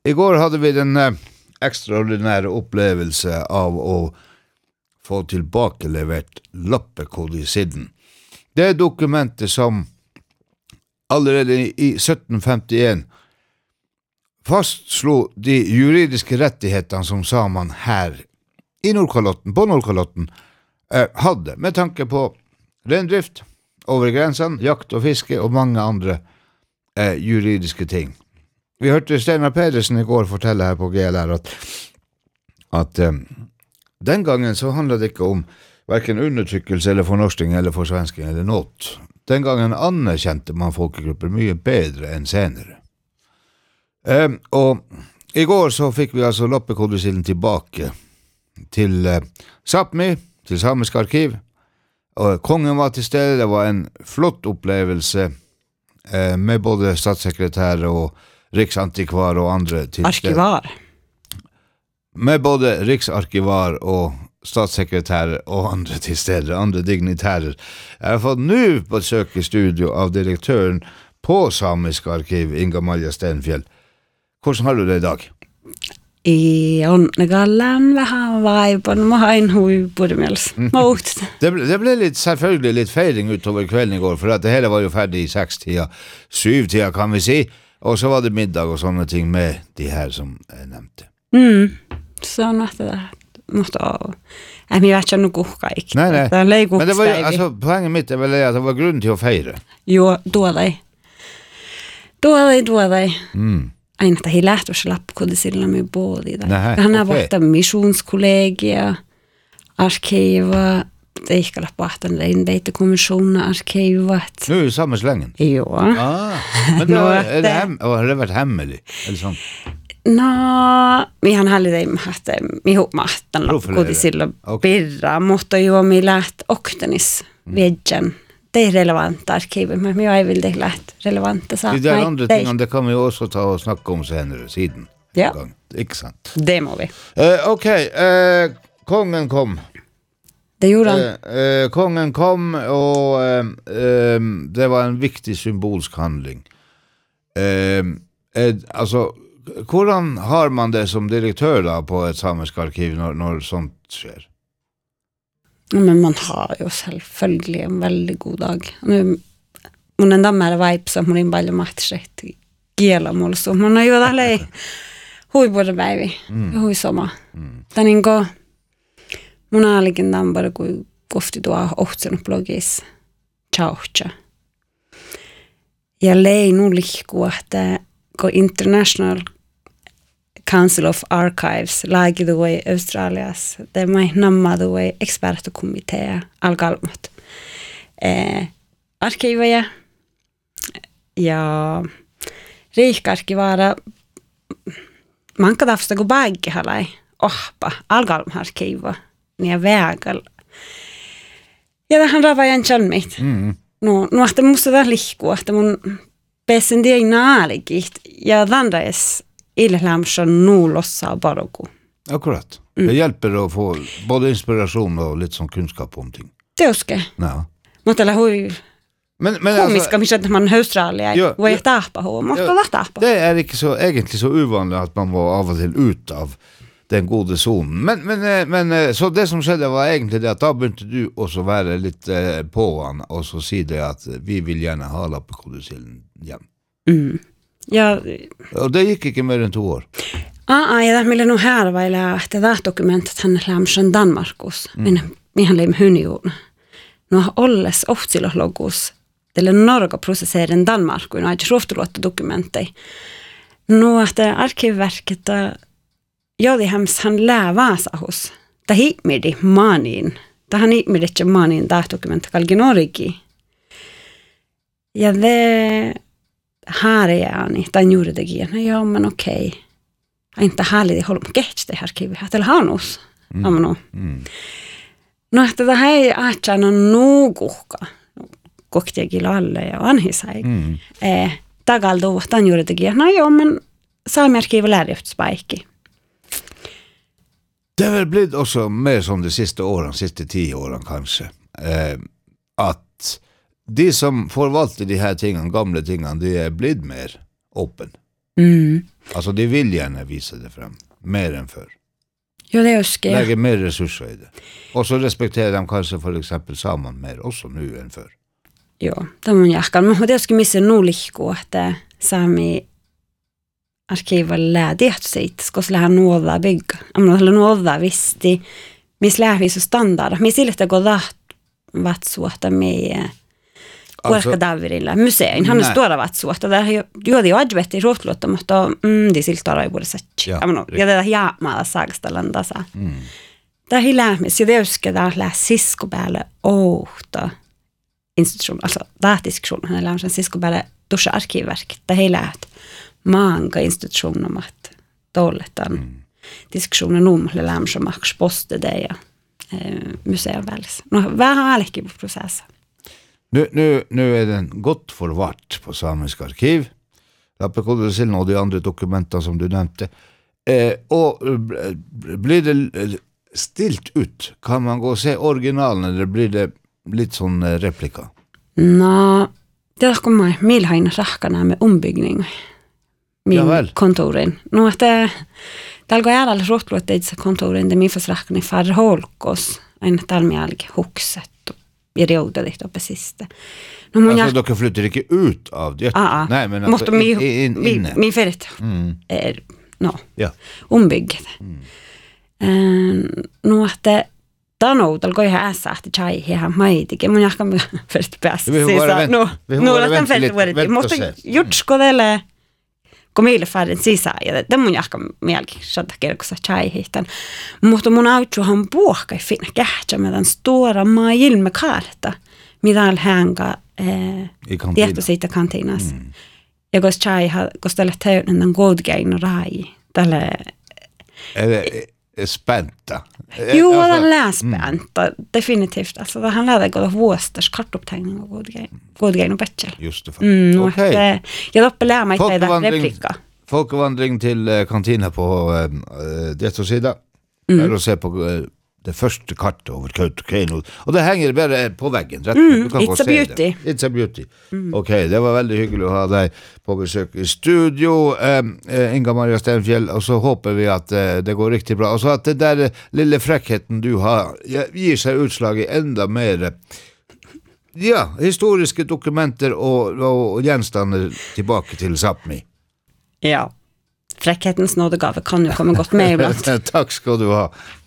I går hadde vi den ekstraordinære opplevelse av å få tilbakelevert lappekodicillen. Det dokumentet som allerede i 1751 fastslo de juridiske rettighetene som saman her i Nordkalotten, på Nordkalotten, hadde, med tanke på rendrift over grensen, jakt og fiske og mange andre juridiske ting. Vi hørte Steinar Pedersen i går fortelle her på GLR at den gangen så handlet det ikke om hverken undertrykkelse eller fornorsking eller forsvensking eller nåt. Den gangen anerkjente man folkegrupper mye bedre enn senere. Og i går så fikk vi altså lappekodicillen tilbake til Sápmi, til Samisk arkiv, og kongen var til stede. Det var en flott opplevelse med både statssekretær og riksantikvar og andre til stede. Arkivar. Med både riksarkivar og statssekretær og andre til stede, andre dignitærer. Jeg har fått nå besøk i studio av direktøren på Samisk arkiv, Inga-Maria Stenfjell. Hvordan har du det i dag? I Onnegallen vähän vaipan, mä hain huipurmels. Det ble litt, selvfølgelig litt feiring utover kvelden i går, for at det hele var jo ferdig i 6-tida, 7-tida kan vi si, og så var det middag og sånne ting med de her som jeg nevnte. Sånn at det måtte av. Jeg vet ikke noe gukka ikke. Nei. Men det var jo, altså, poenget mitt er vel at det var grunn til å feire. Jo, då er det. En att jag lärt oss lappkodicillen med både i det. Han har varit en missionskollegia, arkiva, det gick alla på att den inte kommissionen arkivat. Nu är det samma slängen. Jo. Men då är det har det varit hemligt eller sånt. Vi han hade det haft ihop med den lappkodicillen. Birra måste ju med lätt oktenis väggen. Det är relevant arkivet, men jag vill det lätt relevanta saker. Det är andra ting, det kan vi också ta och snacka om senare siden. Ja. Ikke sant? Det må vi. Okej, kongen kom. Det gjorde han. Kongen kom och det var en viktig symbolsk handling. Alltså, hvordan har man det som direktör då på ett samisk arkiv när sånt sker? Men man har jo selvfølgelig en veldig god dag. Mun en dammere vibes som mun in paljon matchet kielamulla, så mun on jo tälle hui både päivi, hui sama. Tän inko mun aalikin dammare kui kofti tuo ohtsen blogis chaucha. Ja lei nu lihku, että ko International Council of Archives, lagi the way Australias, det mai namma the way expertkomitee algalmat. Arkiveja ja riikarkivara manka tafsta go bagge halai ohpa algalmarkiva nia vägal. Ja tähän ravajan chalmit. No että musta tää lihku, että mun pesen det inaaligit ja vandrais Illämsson nu lossa baroku. Akkurat. Det hjälper att få både inspiration och lite sån kunskap om ting. Det är ja. Mutta la hui. Men komiska alltså, att man Australia och jag tappa ho, måste la tappa. Det är inte så egentligen så ovanligt att man var av och till ut av den gode zonen. Men så det som skedde var egentligen det att då började du också vara lite på han och så säger det att vi vill gärna ha lappekodicillen igen. Ja. Och det gick inte mer än 2 år. Ja, meillä no härvailla, että tämä dokumentit hän lämsän Danmarkus. Mihän leim hyniun. No olles ohtsilologus. Tälle Norga prosesserin Danmarkuin, aina ruoftuluotta dokumentteja. No, että arkiverket, jodi häms hän lää vaasahus. Ta hiipmidi maaniin. Tähän hiipmiditse maaniin tämä dokumentti kalki Norgi. Ja det här är ni, den gjorde det igen. Ja, men okej. Inte härligt i Holm Getch det här arkivet. Eller Hanus. Ja, men no. No, että det här är atsana nuguhka. Koktiakin alle ja anhisai. Tagaldo, den gjorde det igen. Ja, men Sami-arkivet lärjeftspaikki. Det har väl blivit också mer som de sista åren, sista 10 åren kanske. Att de som förvaltar de här tingen, gamla tingen, de är blivit mer öppen. Altså, de vil gjerne vise det frem, mer enn før. Jo, det husker jeg. Legge mer ressurser i det. Og så respekterer de kanskje for eksempel sammen mer, også nå enn før. Jo, det må jeg ikke. Men det husker jeg mye nå like at sami arkivet ledighet sitt, skal slå nåda bygg. Eller nåda visst de, vi släver så standard. Vi ser lite gå där vart så att med Korka Davirilla musein. Han står vart så att där gjorde jag arbete i rotlott om att de siltar i både sett. Jag menar, jag det ja med sagställen där så. Där hela med så det ska där läsa Siskobälle åta institution alltså datadiskussion han läser Siskobälle duscha arkivverk. Det hela många institutioner om att dåligt den diskussionen om hur lämnar som Max poste det ja museet väls. Nu vad har jag på process. Nu är den gott förvart på Samisk arkiv. Lappekodesilen och de andra dokumenten som du nämnde. Och blir det stilt ut? Kan man gå och se originalen eller blir det lite sån replika? Nå, det kommer milhöjna rackarna med ombyggning. Min kontoren. Nu att det går alla rotlåt det kontoren det min försrackning i Farholkos en talmjälg huxet i rådet dit uppe sista. Alltså då kan flytta inte ut av det. Nej men alltså min färdigt är ombyggt. Nu att det då nog då går jag äsa att chai här majdige men jag kan först bäst se så nu att den färdigt det måste gjort ska eller komille färden sisa ja det mun jahka mielki satta kerkossa chai hitan mutta mun autsu han puhkai finna kähtsä med den stora maailmakarta mitä hänga tieto siitä kantinas ja kos chai kos tälle täyden den godgein rai tälle spänta. Jo, det är spänta. Definitivt. Alltså, det handlar det om våsters kartupptagning och godgrein och bättre. Just det. Okej. Jag upplever mig till det replika. Folkevandring till kantina på det sida. Eller se på det första kartet över Kautokeino. Och det hänger bara på väggen. Du kan It's a beauty. It's a beauty. Okej, det var väldigt hyggligt att ha dig på besök i studio. Inga-Maria Stenfjell. Och så hoppas vi att det går riktigt bra. Och så att det där lilla fräckheten du har ger sig utslag i ända mer historiska dokumenter och genstander tillbaka till Sápmi. Ja. Fräckhetens nådegave kan ju komma gott med ibland. Tack ska du ha.